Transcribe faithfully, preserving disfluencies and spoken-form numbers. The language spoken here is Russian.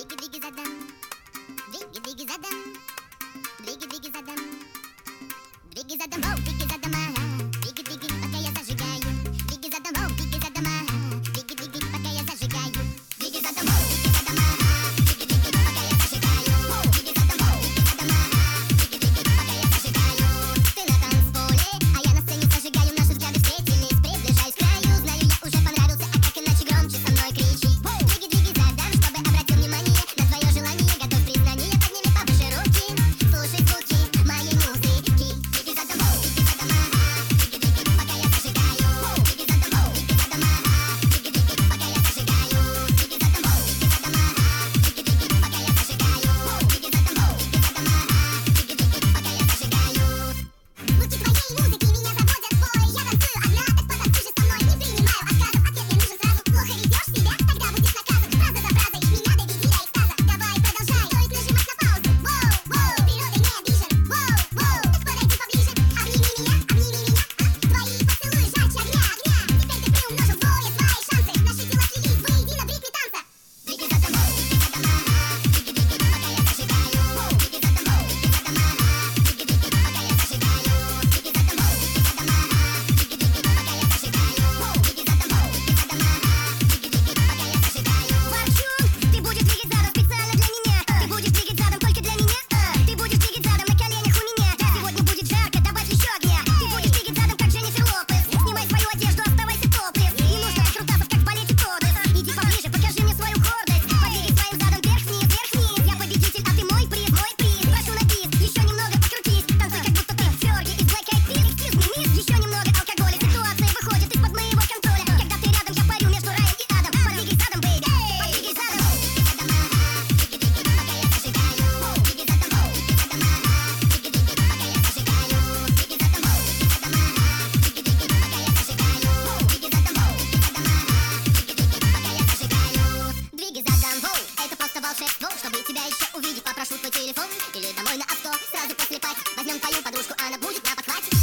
Двигай, двигай задом, двигай, двигай задом, двигай, двигай задом, двигай задом, воу, двигай задом, ага, двигай, двигай, пока я зажигаю, двигай задом, воу, двигай задом, ага, двигай, двигай, пока я зажигаю, двигай задом, воу, двигай задом, ага, двигай, двигай, пока я зажигаю, двигай задом, воу, двигай задом, ага, двигай, двигай, пока я зажигаю. Ты на танцполе, а я на сцене зажигаю, наши взгляды встретились, приближаюсь к краю, знаю, я уже понравился, а как иначе громче со мной кричи. Двигай, двигай задом, чтобы обратил внимание на твое желание, готов признание, подними повыше руки, слушай звуки моей музыки. Двигай задом, воу, двигай задом, ага, двигай, двигай, пока я зажигаю, двигай задом, воу, двигай задом, ага, двигай, двигай, пока я зажигаю, двигай задом, воу, двигай задом, ага, двигай, двигай, пока я зажигаю, двигай задом, воу, двигай задом, ага, двигай, двигай, пока я зажигаю. Звуки твоей музыки меня заводят в бой, я танцую одна, так потанцуй же со мной, не принимаю отказов, ответ мне нужен сразу. Плохо ведешь себя, тогда будешь наказан, фраза за фразой, меня доведи до экстаза. Давай продолжай, стоит нажимать на паузу. Воу, воу, природой не обижен. Воу, воу, так подойди поближе, обними меня, обними меня, а? Твои поцелуи жарче огня, огня. Теперь ты приумножил вдвое свои шансы, наши тела слились воедино в ритме танца. Двигай задом, воу, двигай задом, ага, двигай, двигай, пока я зажигаю, двигай задом, воу, двигай задом, ага, двигай, двигай, пока я зажигаю, двигай задом, воу, двигай задом, ага, двигай, двигай, пока я зажигаю, двигай задом, воу, двигай задом, ага, двигай, двигай, пока я зажигаю. Ворчун, ты будешь двигать задом специально для меня, ты будешь двигать задом только для меня, ты будешь двигать задом на коленях у меня, сегодня будет жарко, добавь еще огня, ты будешь двигать задом как Дженнифер Лопес, снимай свою одежду, оставайся топлес, не нужно выкрутасов, как в балете Тодес, иди поближе, покажи мне свою гордость, подвигай своим задом вверх-вниз, вверх-вниз, я победитель, а ты мой приз, мой приз, прошу на бис, еще немного покрутись, танцуй как будто ты Ферги из Black Eyed Peas, excuse me, miss, еще немного алкоголя, ситуация выходит из-под моего контроля, когда ты рядом, я парю между раем и адом, подвигай задом, бэйби, подвигай задом, двигай задом, ага, двигай, двигай, пока я зажигаю, двигай задом, воу, двигай задом, ага, двигай, двигай, пока я зажигаю, двигай задом, воу, двигай задом, ага, двигай, двигай, пока я зажигаю, двигай задом, воу, двигай задом, ага, двигай, двигай, пока я зажигаю. Двигай задом, воу, это просто волшебство, чтобы тебя еще увидеть, попрошу твой телефон или домой на авто, сразу после пати возьмем твою подружку, она будет на подхвате.